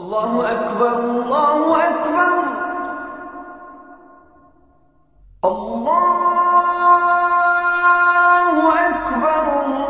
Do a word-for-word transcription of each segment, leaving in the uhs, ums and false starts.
الله أكبر الله أكبر الله أكبر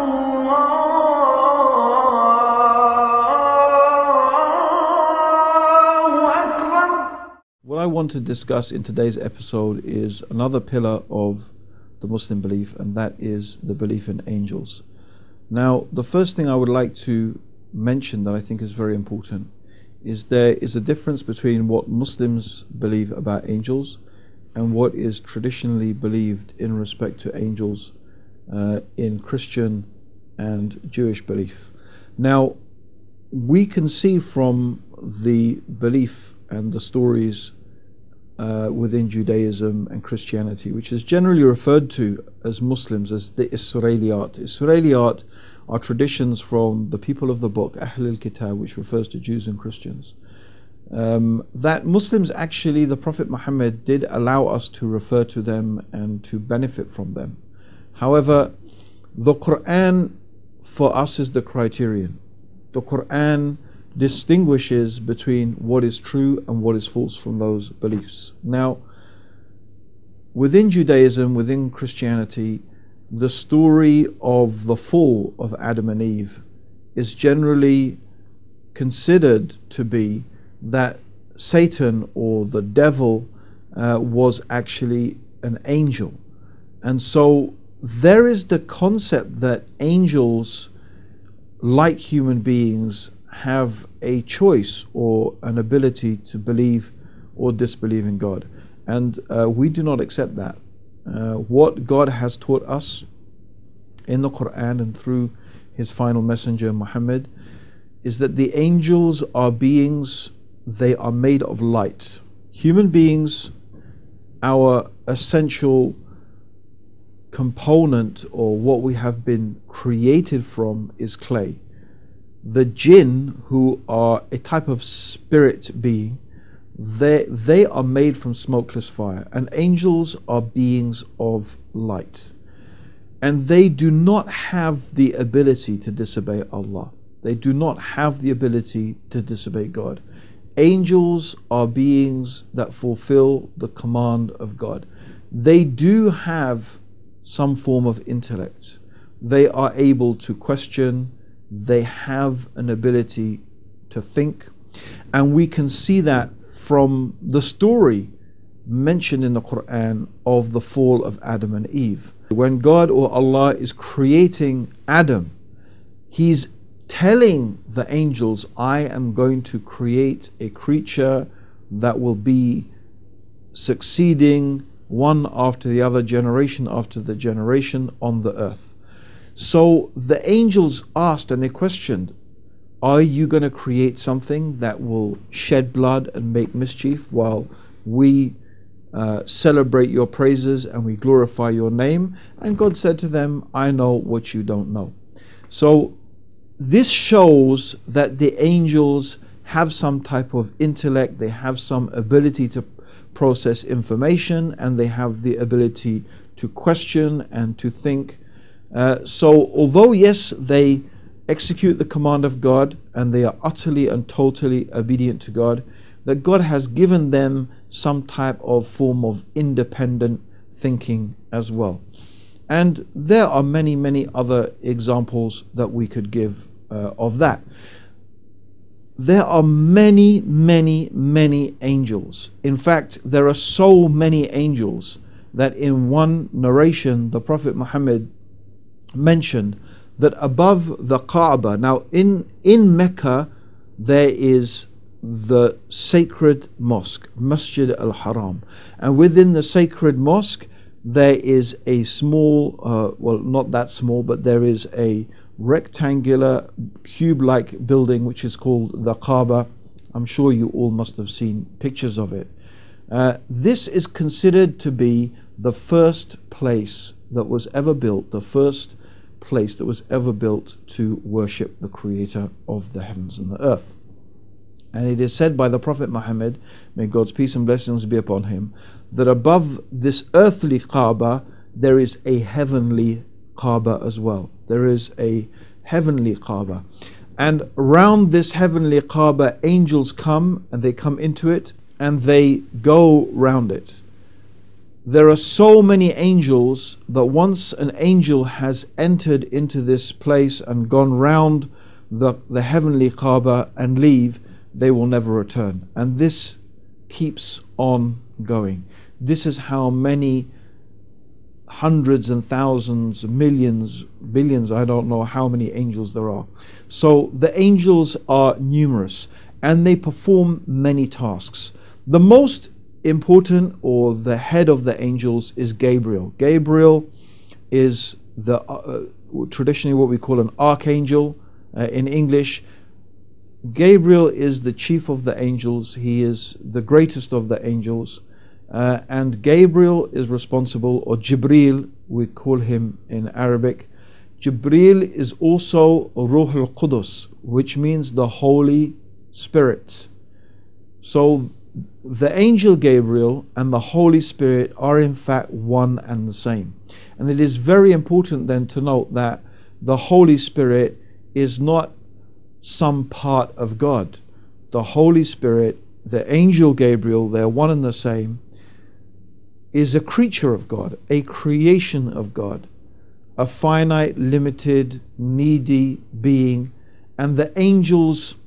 الله أكبر. What I want to discuss in today's episode is another pillar of the Muslim belief, and that is the belief in angels. Now, the first thing I would like to mention that I think is very important is there is a difference between what Muslims believe about angels and what is traditionally believed in respect to angels uh, in Christian and Jewish belief. Now, we can see from the belief and the stories uh, within Judaism and Christianity, which is generally referred to as Muslims as the Israeliyat. Israeliyat are traditions from the people of the book, Ahl al-Kitab, which refers to Jews and Christians. Um, that Muslims actually, the Prophet Muhammad did allow us to refer to them and to benefit from them. However, the Quran for us is the criterion. The Quran distinguishes between what is true and what is false from those beliefs. Now, within Judaism, within Christianity, the story of the fall of Adam and Eve is generally considered to be that Satan or the devil uh, was actually an angel. And so there is the concept that angels, like human beings, have a choice or an ability to believe or disbelieve in God. And uh, we do not accept that. Uh, what God has taught us in the Quran and through His final messenger Muhammad is that the angels are beings, they are made of light. Human beings, our essential component or what we have been created from is clay. The jinn, who are a type of spirit being, They, they are made from smokeless fire, and angels are beings of light. And they do not have the ability to disobey Allah. They do not have the ability to disobey God. Angels are beings that fulfill the command of God. They do have some form of intellect. They are able to question. They have an ability to think. And we can see that from the story mentioned in the Quran of the fall of Adam and Eve. When God or Allah is creating Adam, He's telling the angels, I am going to create a creature that will be succeeding one after the other, generation after the generation on the earth. So the angels asked and they questioned, are you going to create something that will shed blood and make mischief while we uh, celebrate your praises and we glorify your name? And God said to them, I know what you don't know. So this shows that the angels have some type of intellect, they have some ability to process information, and they have the ability to question and to think. Uh, so although yes, they execute the command of God and they are utterly and totally obedient to God, that God has given them some type of form of independent thinking as well. And there are many, many other examples that we could give uh, of that. There are many, many, many angels. In fact, there are so many angels that in one narration the Prophet Muhammad mentioned that above the Kaaba, now in, in Mecca there is the sacred mosque, Masjid al-Haram, and within the sacred mosque there is a small, uh, well not that small, but there is a rectangular cube-like building which is called the Kaaba. I'm sure you all must have seen pictures of it. Uh, this is considered to be the first place that was ever built, the first place that was ever built to worship the Creator of the heavens and the earth. And it is said by the Prophet Muhammad, may God's peace and blessings be upon him, that above this earthly Kaaba there is a heavenly Kaaba as well. There is a heavenly Kaaba. And around this heavenly Kaaba, angels come and they come into it and they go round it. There are so many angels that once an angel has entered into this place and gone round the, the heavenly Kaaba and leave, they will never return. And this keeps on going. This is how many hundreds and thousands, millions, billions, I don't know how many angels there are. So the angels are numerous and they perform many tasks. The most important, or the head of the angels, is Gabriel. Gabriel is the uh, traditionally what we call an archangel uh, in English. Gabriel is the chief of the angels. He is the greatest of the angels. Uh, and Gabriel is responsible, or Jibril, we call him in Arabic. Jibril is also Ruh al-Qudus, which means the Holy Spirit. So the angel Gabriel and the Holy Spirit are in fact one and the same. And it is very important then to note that the Holy Spirit is not some part of God. The Holy Spirit, the angel Gabriel, they're one and the same, is a creature of God, a creation of God, a finite, limited, needy being. And the angels,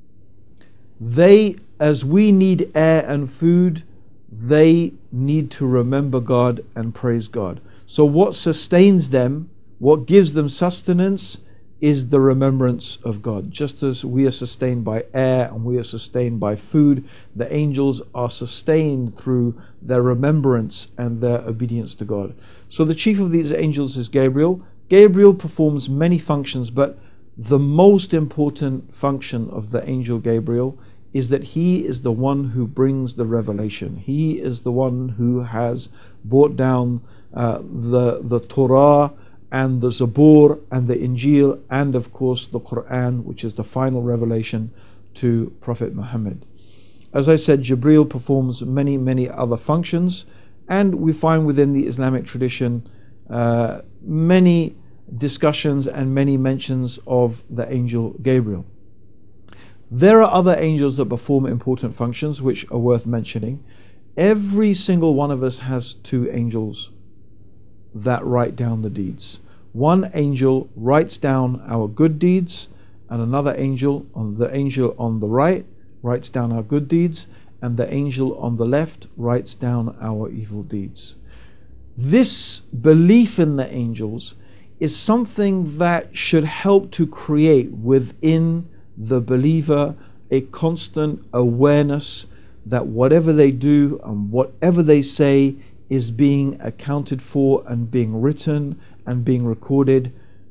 they, as we need air and food, they need to remember God and praise God. So what sustains them, what gives them sustenance, is the remembrance of God. Just as we are sustained by air and we are sustained by food, the angels are sustained through their remembrance and their obedience to God. So the chief of these angels is Gabriel. Gabriel performs many functions, but the most important function of the angel Gabriel is that he is the one who brings the revelation. He is the one who has brought down uh, the, the Torah and the Zabur and the Injil, and of course the Quran, which is the final revelation to Prophet Muhammad. As I said, Jibril performs many, many other functions, and we find within the Islamic tradition uh, many discussions and many mentions of the angel Gabriel. There are other angels that perform important functions which are worth mentioning. Every single one of us has two angels that write down the deeds. One angel writes down our good deeds, and another angel, on the angel on the right, writes down our good deeds, and the angel on the left writes down our evil deeds. This belief in the angels is something that should help to create within the believer a constant awareness that whatever they do and whatever they say is being accounted for and being written and being recorded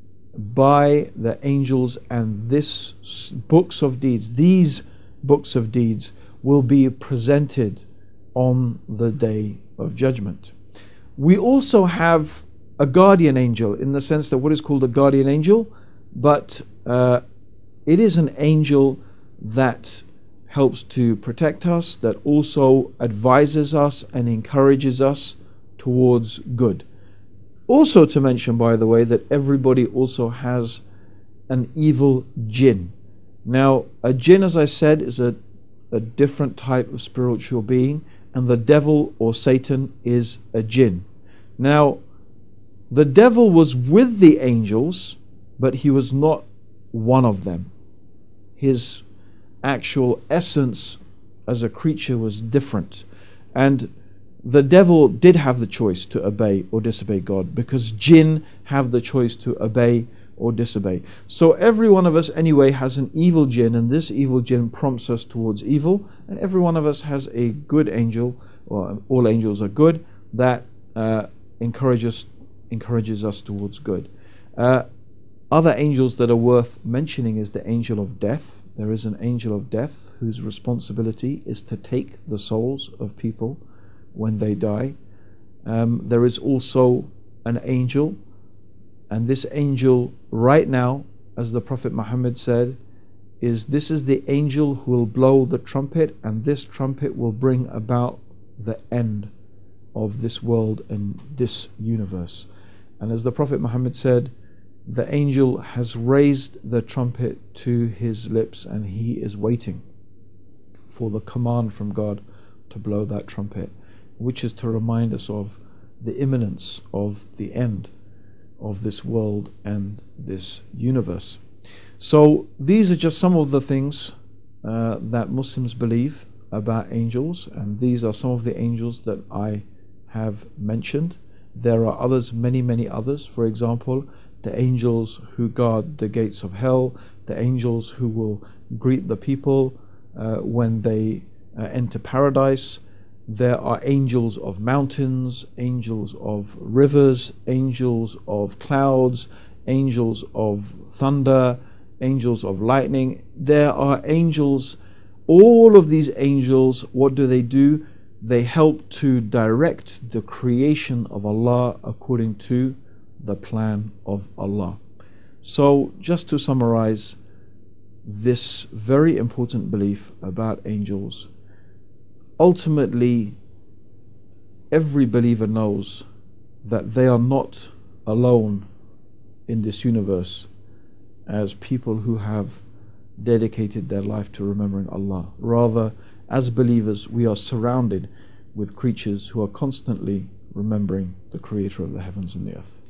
by the angels, and this books of deeds, these books of deeds will be presented on the day of judgment. We also have a guardian angel, in the sense that what is called a guardian angel, but uh, it is an angel that helps to protect us, that also advises us and encourages us towards good. Also to mention, by the way, that everybody also has an evil jinn. Now, a jinn, as I said, is a, a different type of spiritual being, and the devil or Satan is a jinn. Now, the devil was with the angels, but he was not one of them. His actual essence as a creature was different. And the devil did have the choice to obey or disobey God, because jinn have the choice to obey or disobey. So every one of us anyway has an evil jinn, and this evil jinn prompts us towards evil, and every one of us has a good angel, or all angels are good, that uh, encourages, encourages us towards good. Uh, other angels that are worth mentioning is the angel of death. There is an angel of death whose responsibility is to take the souls of people when they die. Um, there is also an angel, and this angel right now, as the Prophet Muhammad said, is this is the angel who will blow the trumpet, and this trumpet will bring about the end of this world and this universe. And as the Prophet Muhammad said, the angel has raised the trumpet to his lips, and he is waiting for the command from God to blow that trumpet, which is to remind us of the imminence of the end of this world and this universe. So these are just some of the things uh, that Muslims believe about angels, and these are some of the angels that I have mentioned. There are others, many, many others. For example, the angels who guard the gates of hell, the angels who will greet the people uh, when they uh, enter paradise. There are angels of mountains, angels of rivers, angels of clouds, angels of thunder, angels of lightning. There are angels. All of these angels, what do they do? They help to direct the creation of Allah according to the plan of Allah. So just to summarize this very important belief about angels, ultimately every believer knows that they are not alone in this universe as people who have dedicated their life to remembering Allah. Rather, as believers, we are surrounded with creatures who are constantly remembering the Creator of the heavens and the earth.